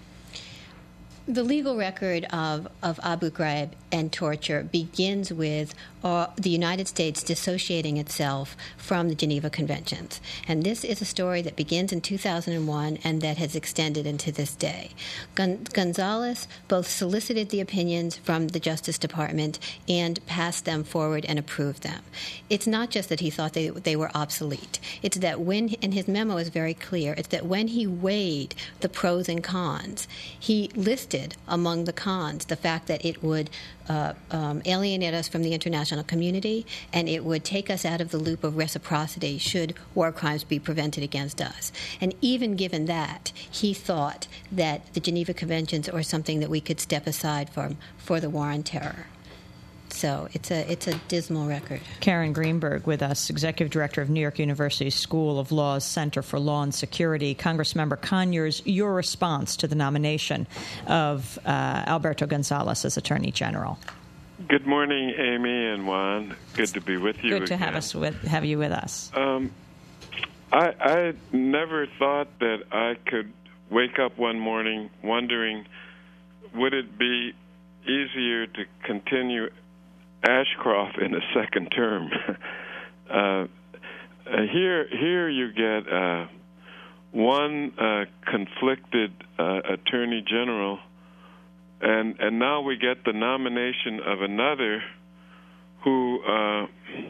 The legal record of, of Abu Ghraib and torture begins with uh, the United States dissociating itself from the Geneva Conventions. And this is a story that begins in two thousand one and that has extended into this day. Gon- Gonzales both solicited the opinions from the Justice Department and passed them forward and approved them. It's not just that he thought they, they were obsolete. It's that when, and his memo is very clear, it's that when he weighed the pros and cons, he listed among the cons the fact that it would uh, um, alienate us from the international community and it would take us out of the loop of reciprocity should war crimes be prevented against us. And even given that, he thought that the Geneva Conventions were something that we could step aside from for the war on terror. So it's a it's a dismal record. Karen Greenberg with us, Executive Director of New York University School of Law's Center for Law and Security. Congressmember Conyers, your response to the nomination of uh, Alberto Gonzales as Attorney General. Good morning, Amy and Juan. Good to be with you Good to again. have us with have you with us. Um, I, I never thought that I could wake up one morning wondering, would it be easier to continue Ashcroft in a second term? uh, here, here you get uh, one uh, conflicted uh, attorney general, and and now we get the nomination of another who, uh,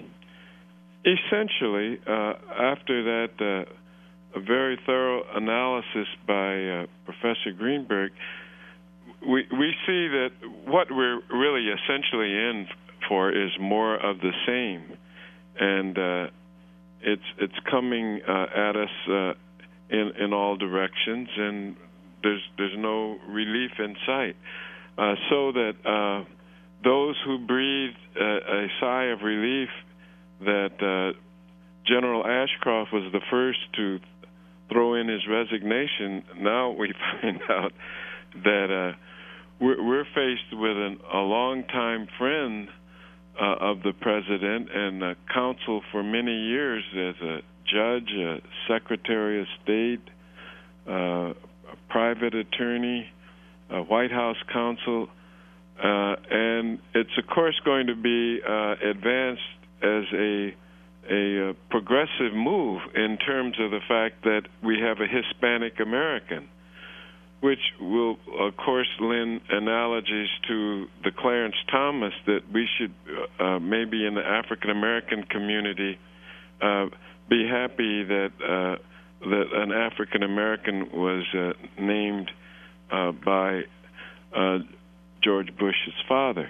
essentially, uh, after that uh, a very thorough analysis by uh, Professor Greenberg, we we see that what we're really essentially in for is more of the same, and uh, it's it's coming uh, at us uh, in in all directions, and there's there's no relief in sight. Uh, so that uh, those who breathe a, a sigh of relief that uh, General Ashcroft was the first to throw in his resignation, now we find out that uh, we're, we're faced with an, a longtime friend Uh, of the president and uh, counsel for many years as a judge, a secretary of state, uh, a private attorney, a White House counsel, uh, and it's of course going to be uh, advanced as a a uh, progressive move in terms of the fact that we have a Hispanic American, which will, of course, lend analogies to the Clarence Thomas that we should uh, maybe in the African-American community uh, be happy that uh, that an African-American was uh, named uh, by uh, George Bush's father.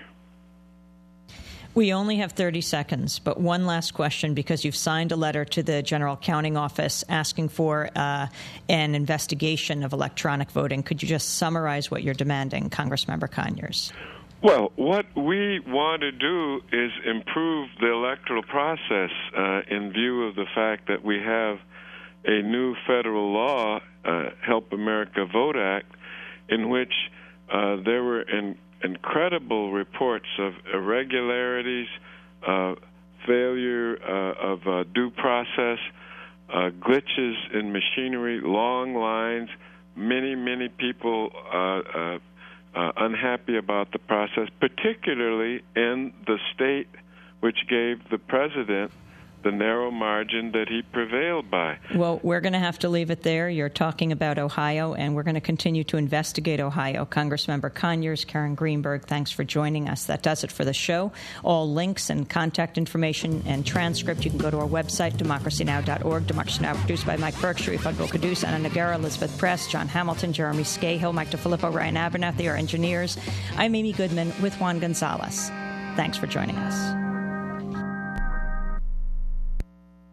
We only have thirty seconds, but one last question, because you've signed a letter to the General Accounting Office asking for uh, an investigation of electronic voting. Could you just summarize what you're demanding, Congressmember Conyers? Well, what we want to do is improve the electoral process uh, in view of the fact that we have a new federal law, uh, Help America Vote Act, in which uh, there were in incredible reports of irregularities, uh, failure uh, of uh, due process, uh, glitches in machinery, long lines, many, many people uh, uh, uh, unhappy about the process, particularly in the state which gave the president the narrow margin that he prevailed by. Well, we're going to have to leave it there. You're talking about Ohio, and we're going to continue to investigate Ohio. Congressmember Conyers, Karen Greenberg, thanks for joining us. That does it for the show. All links and contact information and transcript, you can go to our website, democracy now dot org. Democracy Now! Produced by Mike Burke, Sharif Abdul-Qudus, Anna Nagara, Elizabeth Press, John Hamilton, Jeremy Scahill, Mike DeFilippo, Ryan Abernathy, our engineers. I'm Amy Goodman with Juan Gonzalez. Thanks for joining us.